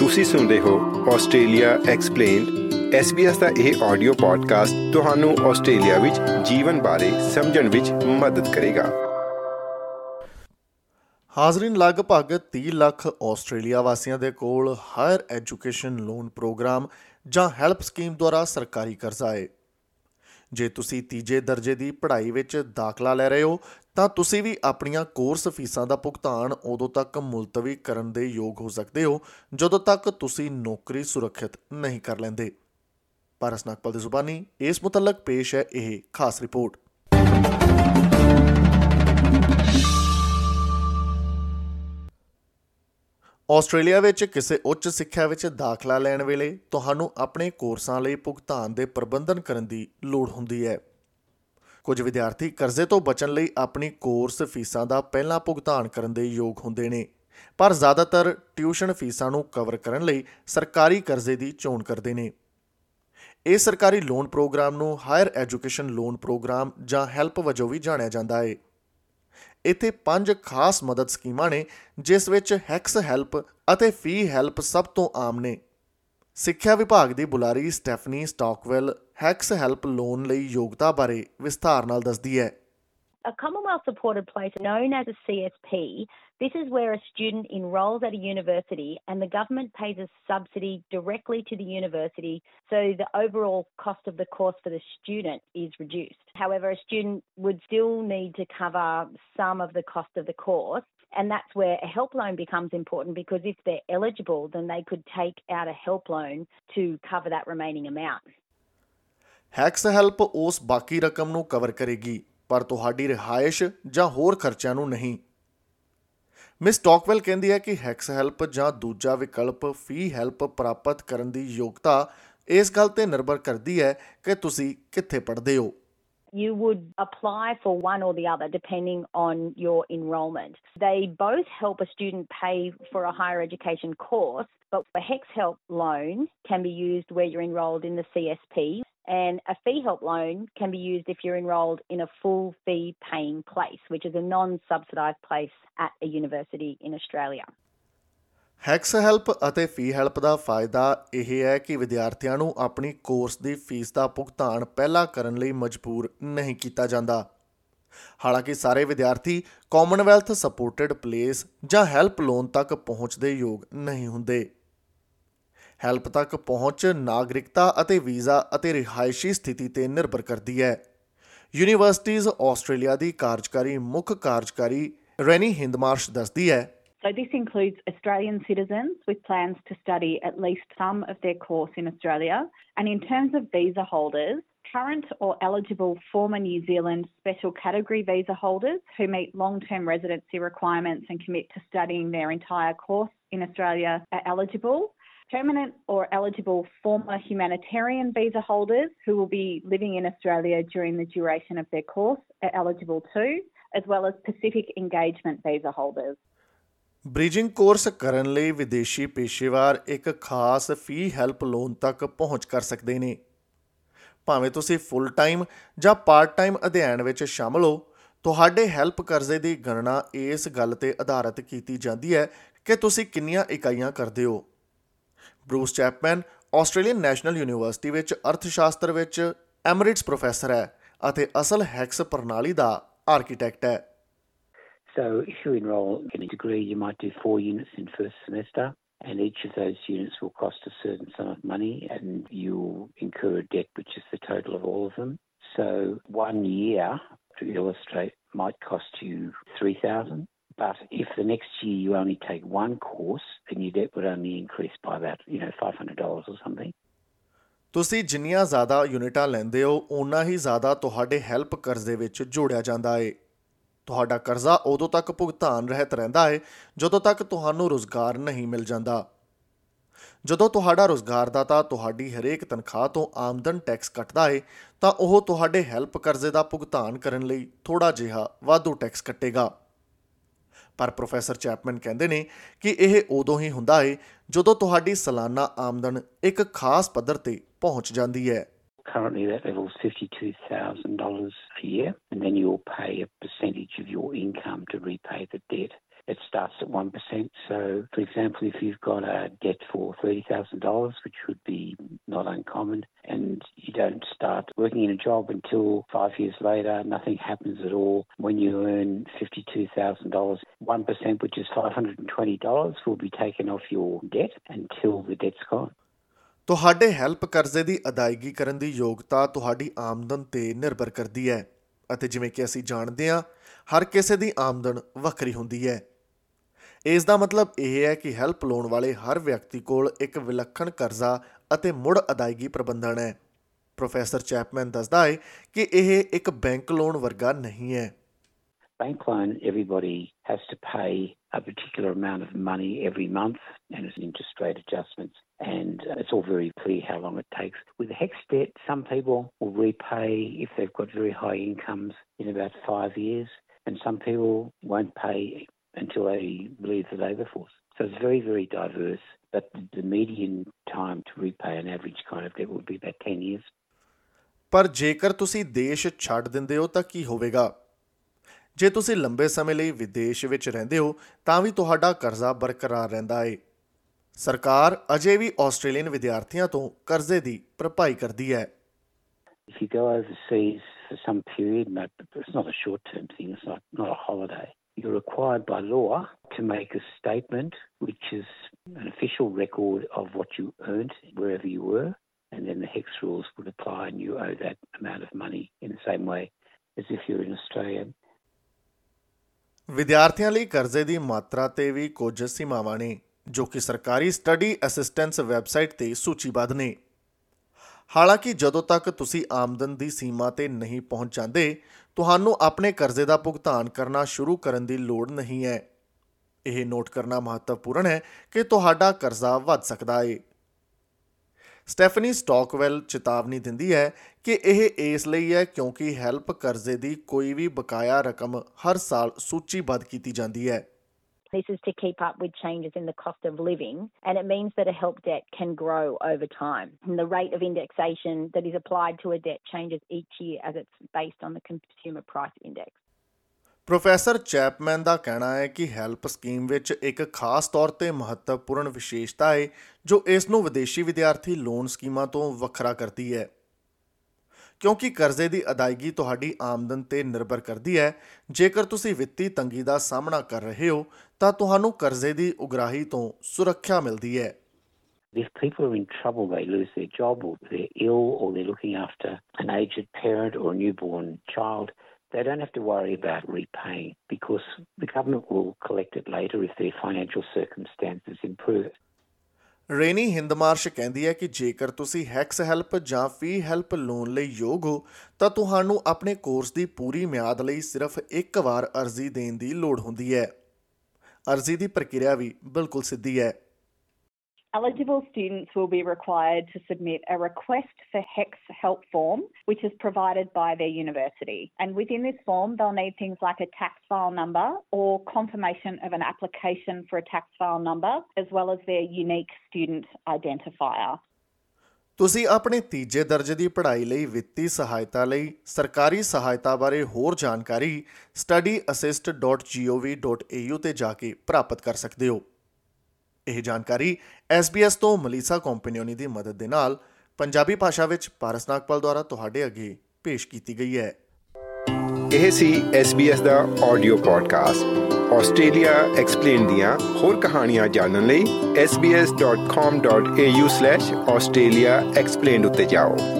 ਤੁਸੀਂ ਸੁਣਦੇ ਹੋ ਆਸਟ੍ਰੇਲੀਆ ਐਕਸਪਲੇਨਡ। SBS ਦਾ ਇਹ ਆਡੀਓ ਪੋਡਕਾਸਟ ਤੁਹਾਨੂੰ ਆਸਟ੍ਰੇਲੀਆ ਵਿੱਚ ਜੀਵਨ ਬਾਰੇ ਸਮਝਣ ਵਿੱਚ ਮਦਦ ਕਰੇਗਾ। ਹਾਜ਼ਰੀਨ, ਲਗਭਗ 30 ਲੱਖ ਆਸਟ੍ਰੇਲੀਆ ਵਾਸੀਆਂ ਦੇ ਕੋਲ ਹਾਇਰ ਐਜੂਕੇਸ਼ਨ ਲੋਨ ਪ੍ਰੋਗਰਾਮ ਜਾਂ ਹੈਲਪ ਸਕੀਮ ਦੁਆਰਾ ਸਰਕਾਰੀ ਕਰਜ਼ਾ ਹੈ। ਜੇ ਤੁਸੀਂ ਤੀਜੇ ਦਰਜੇ ਦੀ ਪੜ੍ਹਾਈ ਵਿੱਚ ਦਾਖਲਾ ਲੈ ਰਹੇ ਹੋ ਤਾਂ ਤੁਸੀਂ ਵੀ ਆਪਣੀਆਂ ਕੋਰਸ ਫੀਸਾਂ ਦਾ ਭੁਗਤਾਨ ਉਦੋਂ ਤੱਕ ਮੁਲਤਵੀ ਕਰਨ ਦੇ ਯੋਗ ਹੋ ਸਕਦੇ ਹੋ ਜਦੋਂ ਤੱਕ ਤੁਸੀਂ ਨੌਕਰੀ ਸੁਰੱਖਿਅਤ ਨਹੀਂ ਕਰ ਲੈਂਦੇ। ਪਾਰਸ ਨਕਪਲ ਦੀ ਜ਼ੁਬਾਨੀ ਇਸ ਮੁਤਲਕ ਪੇਸ਼ ਹੈ ਇਹ ਖਾਸ ਰਿਪੋਰਟ। ਆਸਟ੍ਰੇਲੀਆ ਵਿੱਚ ਕਿਸੇ ਉੱਚ ਸਿੱਖਿਆ ਵਿੱਚ ਦਾਖਲਾ ਲੈਣ ਵੇਲੇ ਤੁਹਾਨੂੰ ਆਪਣੇ ਕੋਰਸਾਂ ਲਈ ਭੁਗਤਾਨ ਦੇ ਪ੍ਰਬੰਧਨ ਕਰਨ ਦੀ ਲੋੜ ਹੁੰਦੀ ਹੈ। ਕੁਝ ਵਿਦਿਆਰਥੀ ਕਰਜ਼ੇ ਤੋਂ ਬਚਣ ਲਈ ਆਪਣੀ ਕੋਰਸ ਫੀਸਾਂ ਦਾ ਪਹਿਲਾਂ ਭੁਗਤਾਨ ਕਰਨ ਦੇ ਯੋਗ ਹੁੰਦੇ ਨੇ, ਪਰ ਜ਼ਿਆਦਾਤਰ ਟਿਊਸ਼ਨ ਫੀਸਾਂ ਨੂੰ ਕਵਰ ਕਰਨ ਲਈ ਸਰਕਾਰੀ ਕਰਜ਼ੇ ਦੀ ਚੋਣ ਕਰਦੇ ਨੇ। ਇਸ ਸਰਕਾਰੀ ਲੋਨ ਪ੍ਰੋਗਰਾਮ ਨੂੰ ਹਾਇਰ ਐਜੂਕੇਸ਼ਨ ਲੋਨ ਪ੍ਰੋਗਰਾਮ ਜਾਂ ਹੈਲਪ ਵਜੋਂ ਵੀ ਜਾਣਿਆ ਜਾਂਦਾ ਹੈ। ਇੱਥੇ 5 ਖਾਸ ਮਦਦ ਸਕੀਮਾਂ ਨੇ, ਜਿਸ ਵਿੱਚ ਹੈਕਸ ਹੈਲਪ ਅਤੇ ਫੀ ਹੈਲਪ ਸਭ ਤੋਂ ਆਮ ਨੇ। ਸਿੱਖਿਆ ਵਿਭਾਗ ਦੀ ਬੁਲਾਰੀ Stephanie Stockwell HECS HELP loan ਲਈ ਯੋਗਤਾ ਬਾਰੇ ਵਿਸਥਾਰ ਨਾਲ ਦੱਸਦੀ ਹੈ। A Commonwealth supported place known as a CSP, this is where a student enrolls at a university and the government pays a subsidy directly to the university, so the overall cost of the course for the student is reduced. However, a student would still need to cover some of the cost of the course, and that's where a help loan becomes important, because if they're eligible, then they could take out a help loan to cover that remaining amount. HECS HELP ਉਸ ਬਾਕੀ ਰਕਮ ਨੂੰ cover ਕਰੇਗੀ, ਪਰ ਤੁਹਾਡੀ ਰਿਹਾਇਸ਼ ਜਾਂ ਹੋਰ ਖਰਚਿਆਂ ਨੂੰ ਨਹੀਂ। ਮਿਸ ਸਟਾਕਵੈਲ ਕਹਿੰਦੀ ਹੈ ਕਿ ਹੈਕਸ ਹੈਲਪ ਜਾਂ ਦੂਜਾ ਵਿਕਲਪ ਫੀ ਹੈਲਪ ਪ੍ਰਾਪਤ ਕਰਨ ਦੀ ਯੋਗਤਾ ਇਸ ਗੱਲ 'ਤੇ ਨਿਰਭਰ ਕਰਦੀ ਹੈ ਕਿ ਤੁਸੀਂ ਕਿੱਥੇ ਪੜ੍ਹਦੇ ਹੋ। You would apply for one or the other depending on your enrolment. They both help a student pay for a higher education course, but a HEX help loan can be used where you're enrolled in the CSP, and a fee help loan can be used if you're enrolled in a full fee paying place, which is a non-subsidised place at a university in Australia. HECS HELP ਅਤੇ fee help ਦਾ ਫਾਇਦਾ ਇਹ ਹੈ ਕਿ ਵਿਦਿਆਰਥੀਆਂ ਨੂੰ ਆਪਣੀ course ਦੀ fees ਦਾ ਭੁਗਤਾਨ ਪਹਿਲਾਂ ਕਰਨ ਲਈ ਮਜਬੂਰ ਨਹੀਂ ਕੀਤਾ ਜਾਂਦਾ। ਹਾਲਾਂਕਿ ਸਾਰੇ ਵਿਦਿਆਰਥੀ ਕਾਮਨਵੈਲਥ ਸਪੋਰਟਡ ਪਲੇਸ ਜਾਂ ਹੈਲਪ ਲੋਨ ਤੱਕ ਪਹੁੰਚ ਦੇ ਯੋਗ ਨਹੀਂ ਹੁੰਦੇ। ਹੈਲਪ ਤੱਕ ਪਹੁੰਚ ਨਾਗਰਿਕਤਾ ਅਤੇ ਵੀਜ਼ਾ ਅਤੇ ਰਿਹਾਇਸ਼ੀ ਸਥਿਤੀ 'ਤੇ ਨਿਰਭਰ ਕਰਦੀ ਹੈ। ਯੂਨੀਵਰਸਿਟੀਜ਼ ਆਸਟ੍ਰੇਲੀਆ ਦੀ ਕਾਰਜਕਾਰੀ ਮੁੱਖ ਕਾਰਜਕਾਰੀ ਰੈਨੀ ਹਿੰਦਮਾਰਸ਼ ਦੱਸਦੀ ਹੈ। So this includes Australian citizens with plans to study at least some of their course in Australia. And in terms of visa holders, current or eligible former New Zealand special category visa holders who meet long-term residency requirements and commit to studying their entire course in Australia are eligible. Permanent or eligible former humanitarian visa holders who will be living in Australia during the duration of their course are eligible too, as well as Pacific Engagement visa holders. Bridging course ਕਰਨ ਲਈ ਵਿਦੇਸ਼ੀ ਪੇਸ਼ੇਵਰ ਇੱਕ ਖਾਸ ਫੀ help loan ਤੱਕ ਪਹੁੰਚ ਕਰ ਸਕਦੇ ਨੇ। ਭਾਵੇਂ ਤੁਸੀਂ ਫੁੱਲ ਟਾਈਮ ਜਾਂ ਪਾਰਟ ਟਾਈਮ ਅਧਿਐਨ ਵਿੱਚ ਸ਼ਾਮਲ ਹੋ, ਤੁਹਾਡੇ ਹੈਲਪ ਕਰਜ਼ੇ ਦੀ ਗਣਨਾ ਇਸ ਗੱਲ 'ਤੇ ਆਧਾਰਿਤ ਕੀਤੀ ਜਾਂਦੀ ਹੈ ਕਿ ਤੁਸੀਂ ਕਿੰਨੀਆਂ ਇਕਾਈਆਂ ਕਰਦੇ ਹੋ। Bruce Chapman Australian National University ਵਿੱਚ ਅਰਥਸ਼ਾਸਤਰ ਵਿੱਚ ਐਮਰਿਟਸ ਪ੍ਰੋਫੈਸਰ ਹੈ ਅਤੇ ਅਸਲ ਹੈਕਸ ਪ੍ਰਣਾਲੀ ਦਾ ਆਰਕੀਟੈਕਟ ਹੈ। So if you enrol in a degree, you might do 4 units in first semester, and each of those units will cost a certain sum of money, and you'll incur a debt which is the total of all of them. So 1 year, to illustrate, might cost you $3,000, but if the next year you only take one course, then your debt would only increase by about, $500 or something. ਤੁਸੀਂ ਜਿੰਨੀਆਂ ਜ਼ਿਆਦਾ ਯੂਨਿਟਾਂ ਲੈਂਦੇ ਹੋ, ਓਨਾ ਹੀ ਜ਼ਿਆਦਾ ਤੁਹਾਡੇ HELP ਕਰਜ਼ੇ ਵਿੱਚ ਜੋੜਿਆ ਜਾਂਦਾ ਹੈ। ਤੁਹਾਡਾ ਕਰਜ਼ਾ ਉਦੋਂ ਤੱਕ ਭੁਗਤਾਨ ਰਹਿਤ ਰਹਿੰਦਾ ਹੈ ਜਦੋਂ ਤੱਕ ਤੁਹਾਨੂੰ ਰੁਜ਼ਗਾਰ ਨਹੀਂ ਮਿਲ ਜਾਂਦਾ। ਜਦੋਂ ਤੁਹਾਡਾ ਰੁਜ਼ਗਾਰਦਾਤਾ ਤੁਹਾਡੀ ਹਰੇਕ ਤਨਖਾਹ ਤੋਂ ਆਮਦਨ ਟੈਕਸ ਕੱਟਦਾ ਹੈ ਤਾਂ ਉਹ ਤੁਹਾਡੇ ਹੈਲਪ ਕਰਜ਼ੇ ਦਾ ਭੁਗਤਾਨ ਕਰਨ ਲਈ ਥੋੜ੍ਹਾ ਜਿਹਾ ਵਾਧੂ ਟੈਕਸ ਕੱਟੇਗਾ। ਪਰ ਪ੍ਰੋਫੈਸਰ ਚੈਪਮੈਨ ਕਹਿੰਦੇ ਨੇ ਕਿ ਇਹ ਉਦੋਂ ਹੀ ਹੁੰਦਾ ਹੈ ਜਦੋਂ ਤੁਹਾਡੀ ਸਾਲਾਨਾ ਆਮਦਨ ਇੱਕ ਖਾਸ ਪੱਧਰ 'ਤੇ ਪਹੁੰਚ ਜਾਂਦੀ ਹੈ। Currently that level is $52,000 a year, and then you'll pay a percentage of your income to repay the debt. it starts at 1%. So, for example, if you've got a debt for $30,000, which would be not uncommon, and you don't start working in a job until 5 years later, nothing happens at all. When you earn $52,000, 1%, which is $520, will be taken off your debt until the debt's gone. ਤੁਹਾਡੇ HELP ਕਰਜ਼ੇ ਦੀ ਅਦਾਇਗੀ ਕਰਨ ਦੀ ਯੋਗਤਾ ਤੁਹਾਡੀ ਆਮਦਨ 'ਤੇ ਨਿਰਭਰ ਕਰਦੀ ਹੈ ਅਤੇ ਜਿਵੇਂ ਕਿ ਅਸੀਂ ਜਾਣਦੇ ਹਾਂ, ਹਰ ਕਿਸੇ ਦੀ ਆਮਦਨ ਵੱਖਰੀ ਹੁੰਦੀ ਹੈ। ਇਸ ਦਾ ਮਤਲਬ ਇਹ ਹੈ ਕਿ ਹੈਲਪ ਲੋਨ ਵਾਲੇ ਹਰ ਵਿਅਕਤੀ ਕੋਲ ਇੱਕ ਵਿਲੱਖਣ ਕਰਜ਼ਾ ਅਤੇ ਮੁੜ ਅਦਾਇਗੀ ਪ੍ਰਬੰਧਨ ਹੈ। ਪ੍ਰੋਫੈਸਰ ਚੈਪਮੈਨ ਦੱਸਦਾ ਹੈ ਕਿ ਇਹ ਇੱਕ ਬੈਂਕ ਲੋਨ ਵਰਗਾ ਨਹੀਂ ਹੈ। Bank loan, everybody has to pay a particular amount of money every month, and it's interest rate adjustments, and it's all very clear how long it takes. With HECS debt, some people will repay if they've got very high incomes in about 5 years, and some people won't pay until they leave the labour force. So it's very, very diverse, but the median time to repay an average kind of debt would be about 10 years. ਪਰ ਜੇਕਰ ਤੁਸੀਂ ਦੇਸ਼ ਛੱਡ ਦਿੰਦੇ ਹੋ ਤਾਂ ਕੀ ਹੋਵੇਗਾ? ਜੇ ਤੁਸੀਂ ਲੰਬੇ ਸਮੇਂ ਲਈ ਵਿਦੇਸ਼ ਵਿੱਚ ਰਹਿੰਦੇ ਹੋ ਤਾਂ ਵੀ ਤੁਹਾਡਾ ਕਰਜ਼ਾ ਬਰਕਰਾਰ ਰਹਿੰਦਾ ਹੈ। ਸਰਕਾਰ ਅਜੇ ਵੀ ਆਸਟ੍ਰੇਲੀਅਨ ਵਿਦਿਆਰਥੀਆਂ ਤੋਂ ਕਰਜ਼ੇ ਦੀ ਭਰਪਾਈ ਕਰਦੀ ਹੈ। If you go overseas for some period, it's not a short-term thing, it's not a holiday. You're required by law to make a statement which is an official record of what you earned wherever you were, and then the HECS rules would apply and you owe that amount of money in the same way as if you're in Australia. ਵਿਦਿਆਰਥੀਆਂ ਲਈ ਕਰਜ਼ੇ ਦੀ ਮਾਤਰਾ 'ਤੇ ਵੀ ਕੁਝ ਸੀਮਾਵਾਂ ਨੇ ਜੋ ਕਿ ਸਰਕਾਰੀ ਸਟੱਡੀ ਅਸਿਸਟੈਂਸ ਵੈਬਸਾਈਟ 'ਤੇ ਸੂਚੀਬੱਧ ਨੇ। ਹਾਲਾਂਕਿ ਜਦੋਂ ਤੱਕ ਤੁਸੀਂ ਆਮਦਨ ਦੀ ਸੀਮਾ 'ਤੇ ਨਹੀਂ ਪਹੁੰਚ ਜਾਂਦੇ, ਤੁਹਾਨੂੰ ਆਪਣੇ ਕਰਜ਼ੇ ਦਾ ਭੁਗਤਾਨ ਕਰਨਾ ਸ਼ੁਰੂ ਕਰਨ ਦੀ ਲੋੜ ਨਹੀਂ ਹੈ। ਇਹ ਨੋਟ ਕਰਨਾ ਮਹੱਤਵਪੂਰਨ ਹੈ ਕਿ ਤੁਹਾਡਾ ਕਰਜ਼ਾ ਵੱਧ ਸਕਦਾ ਹੈ। ਸਟੈਫਨੀ ਸਟਾਕਵੈਲ ਚੇਤਾਵਨੀ ਦਿੰਦੀ ਹੈ ਕਿ ਇਹ ਇਸ ਲਈ ਹੈ ਕਿਉਂਕਿ ਹੈਲਪ ਕਰਜ਼ੇ ਦੀ ਕੋਈ ਵੀ ਬਕਾਇਆ ਰਕਮ ਹਰ ਸਾਲ ਸੂਚੀਬੱਧ ਕੀਤੀ ਜਾਂਦੀ ਹੈ। This is to keep up with changes in the cost of living, and it means that a help debt can grow over time. And the rate of indexation that is applied to a debt changes each year as it's based on the Consumer Price Index. Professor Chapman ਦਾ ਕਹਿਣਾ ਹੈ ਕਿ help scheme ਵਿੱਚ ਇੱਕ ਖਾਸ ਤੌਰ 'ਤੇ ਮਹੱਤਵਪੂਰਨ ਵਿਸ਼ੇਸ਼ਤਾ ਹੈ ਜੋ ਇਸ ਨੂੰ ਵਿਦੇਸ਼ੀ ਵਿਦਿਆਰਥੀ ਲੋਨ ਸਕੀਮਾਂ ਤੋਂ ਵੱਖਰਾ ਕਰਦੀ ਹੈ। ਕਿਉਂਕਿ ਕਰਜ਼ੇ ਦੀ ਅਦਾਇਗੀ ਤੁਹਾਡੀ ਆਮਦਨ 'ਤੇ ਨਿਰਭਰ ਕਰਦੀ ਹੈ। ਜੇਕਰ ਤੁਸੀਂ ਵਿੱਤੀ ਤੰਗੀ ਦਾ ਸਾਹਮਣਾ ਕਰ ਰਹੇ ਹੋ ਤਾਂ ਤੁਹਾਨੂੰ ਕਰਜ਼ੇ ਦੀ ਉਗਰਾਹੀ ਤੋਂ ਸੁਰੱਖਿਆ ਮਿਲਦੀ ਹੈ। If people are in trouble, they lose their job or they're ill or they're looking after an aged parent or a newborn child, they don't have to worry about repaying because the government will collect it later if their financial circumstances improve. Renee Hindmarsh ਕਹਿੰਦੀ ਹੈ ਕਿ ਜੇਕਰ ਤੁਸੀਂ hacks help ਜਾਂ ਫੀ help loan ਲਈ ਯੋਗ ਹੋ ਤਾਂ ਤੁਹਾਨੂੰ ਆਪਣੇ ਕੋਰਸ ਦੀ ਪੂਰੀ ਮਿਆਦ ਲਈ ਸਿਰਫ ਇੱਕ ਵਾਰ ਅਰਜ਼ੀ ਦੇਣ ਦੀ ਲੋੜ ਹੁੰਦੀ ਹੈ। ਅਰਜ਼ੀ ਦੀ ਪ੍ਰਕਿਰਿਆ ਵੀ ਬਿਲਕੁਲ ਸਿੱਧੀ ਹੈ। Eligible students will be required to submit a request for HECS help form, which is provided by their university. And within this form, they'll need things like a tax file number or confirmation of an application for a tax file number, as well as their unique student identifier. ਤੁਸੀਂ ਆਪਣੇ ਤੀਜੇ ਦਰਜੇ ਦੀ ਪੜ੍ਹਾਈ ਲਈ ਵਿੱਤੀ ਸਹਾਇਤਾ ਲਈ ਸਰਕਾਰੀ ਸਹਾਇਤਾ ਬਾਰੇ ਹੋਰ ਜਾਣਕਾਰੀ studyassist.gov.au ਤੇ ਜਾ ਕੇ ਪ੍ਰਾਪਤ ਕਰ ਸਕਦੇ ਹੋ। ਇਹ ਜਾਣਕਾਰੀ SBS ਤੋਂ ਮਲੀਸਾ ਕੰਪਨੀਓਨੀ ਦੀ ਮਦਦ ਦੇ ਨਾਲ ਪੰਜਾਬੀ ਭਾਸ਼ਾ ਵਿੱਚ ਪਾਰਸ ਨਾਗਪਾਲ ਦੁਆਰਾ ਤੁਹਾਡੇ ਅੱਗੇ ਪੇਸ਼ ਕੀਤੀ ਗਈ ਹੈ। ਇਹ ਸੀ SBS ਦਾ ਆਡੀਓ ਪੋਡਕਾਸਟ। ਆਸਟ੍ਰੇਲੀਆ ਐਕਸਪਲੇਨ ਦੀਆਂ ਹੋਰ ਕਹਾਣੀਆਂ ਜਾਣਨ ਲਈ sbs.com.au/australia explained ਉੱਤੇ ਜਾਓ।